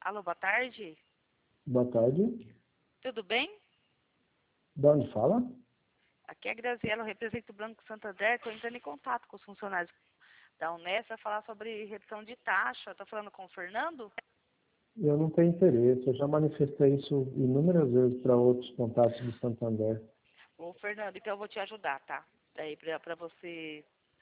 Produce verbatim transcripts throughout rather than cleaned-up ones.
Alô, boa tarde. Boa tarde. Tudo bem? De onde fala? Aqui é a Graziela, eu represento o Banco Santander. Estou entrando em contato com os funcionários da Unesp para falar sobre redução de taxa. Estou falando com o Fernando? Eu não tenho interesse. Eu já manifestei isso inúmeras vezes para outros contatos do Santander. Ô, Fernando, então eu vou te ajudar, tá? Daí para você...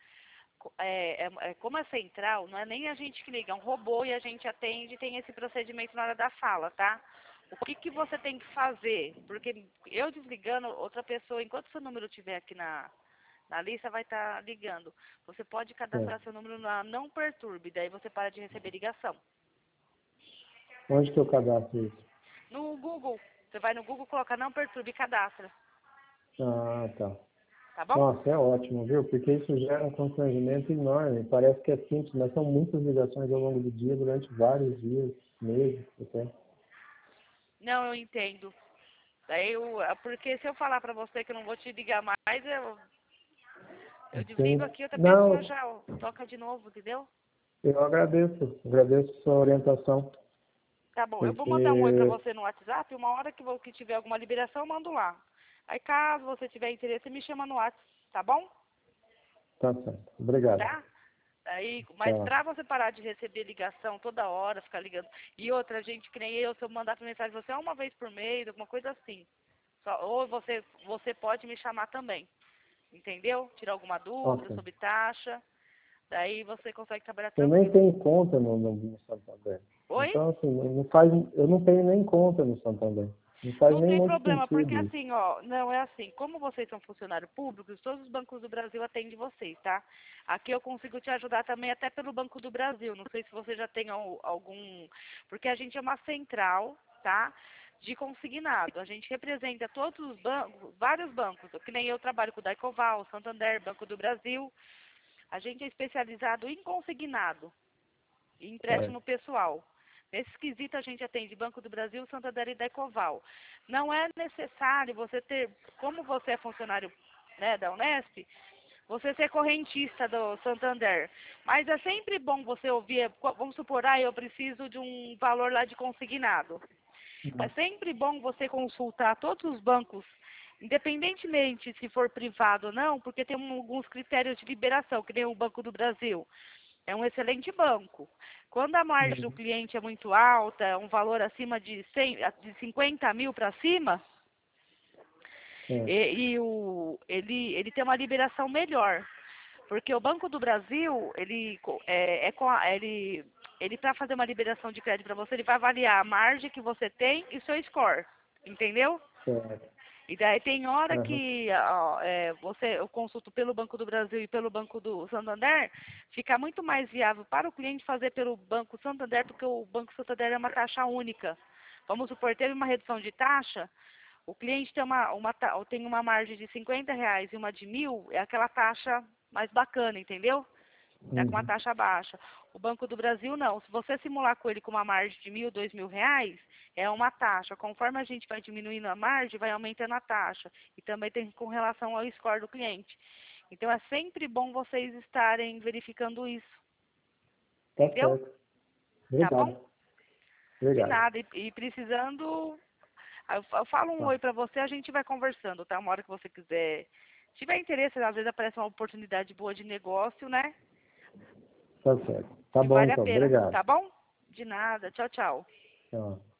É, é, é, como é central, não é nem a gente que liga, é um robô e a gente atende e tem esse procedimento na hora da fala, tá? O que, que você tem que fazer? Porque eu desligando, outra pessoa, enquanto seu número estiver aqui na, na lista, vai estar ligando. Você pode cadastrar É. seu número na Não Perturbe, daí você para de receber ligação. Onde que eu cadastro isso? No Google, você vai no Google, coloca Não Perturbe e cadastra, Ah, tá. tá bom? Nossa, é ótimo, viu? Porque isso gera um constrangimento enorme. Parece que é simples, mas são muitas ligações ao longo do dia, durante vários dias, meses, até. Não, eu entendo. Daí eu, porque se eu falar pra você que eu não vou te ligar mais, eu, eu desligo Sim. aqui, outra pessoa Não, já toca de novo, entendeu? eu agradeço. Agradeço a sua orientação. Tá bom, eu vou mandar um oi pra Porque... você no WhatsApp, uma hora que, vo- que tiver alguma liberação, eu mando lá. Aí caso você tiver interesse, me chama no WhatsApp, tá bom? Tá certo. Obrigado. Tá? Aí, mas Tchau. pra você parar de receber ligação toda hora, ficar ligando. E outra, gente, que nem eu, se eu mandar mensagem pra você é uma vez por mês, alguma coisa assim. Só, ou você, você pode me chamar também. Entendeu? Tirar alguma dúvida Ok. sobre taxa. Daí você consegue trabalhar Eu nem tranquilo. tenho conta no, no, no Santander. Oi? Então, assim, não faz, eu não tenho nem conta no Santander. Não faz Não nem tem muito problema, porque sentido isso. assim, ó, não é assim, como vocês são funcionários públicos, todos os bancos do Brasil atendem vocês, tá? Aqui eu consigo te ajudar também até pelo Banco do Brasil. Não sei se você já tem al- algum, porque a gente é uma central, tá? De consignado. A gente representa todos os bancos, vários bancos, que nem eu trabalho com o Daicoval, Santander, Banco do Brasil. A gente é especializado em consignado e empréstimo Certo. pessoal. Nesse quesito a gente atende Banco do Brasil, Santander e Decoval. Não é necessário você ter, como você é funcionário, né, da Unesp, você ser correntista do Santander. Mas é sempre bom você ouvir, vamos supor, ah, eu preciso de um valor lá de consignado. É sempre bom você consultar todos os bancos, independentemente se for privado ou não, porque tem um- alguns critérios de liberação, que nem o Banco do Brasil. É um excelente banco. Quando a margem do Uhum. cliente é muito alta, um valor acima de, cem, de cinquenta mil para cima, e, Certo. e o, ele, ele tem uma liberação melhor. Porque o Banco do Brasil, ele, co- é, é com a- ele, ele para fazer uma liberação de crédito para você, ele vai avaliar a margem que você tem e seu score. Entendeu? Certo. E daí tem hora Uhum. que ó, é, você, eu consulto pelo Banco do Brasil e pelo Banco do Santander, fica muito mais viável para o cliente fazer pelo Banco Santander, porque o Banco Santander é uma taxa única. Vamos supor, teve uma redução de taxa, o cliente tem uma, uma, ta- tem uma margem de cinquenta reais e uma de mil, é aquela taxa mais bacana, entendeu? Está com uma Uhum. taxa baixa. O Banco do Brasil não. Se você simular com ele com uma margem de mil, dois mil reais, é uma taxa. Conforme a gente vai diminuindo a margem, vai aumentando a taxa. E também tem com relação ao score do cliente. Então é sempre bom vocês estarem verificando isso. Tá Entendeu? certo. Tá bom? Obrigado. De Obrigado. nada. E, e precisando, eu fa- eu falo um Tá. oi pra você, a gente vai conversando, tá? Uma hora que você quiser. Se tiver interesse, às vezes aparece uma oportunidade boa de negócio, né? Tá certo. Tá Que bom, vale a então. pena. Obrigado. Tá bom? De nada. Tchau, tchau. Tchau.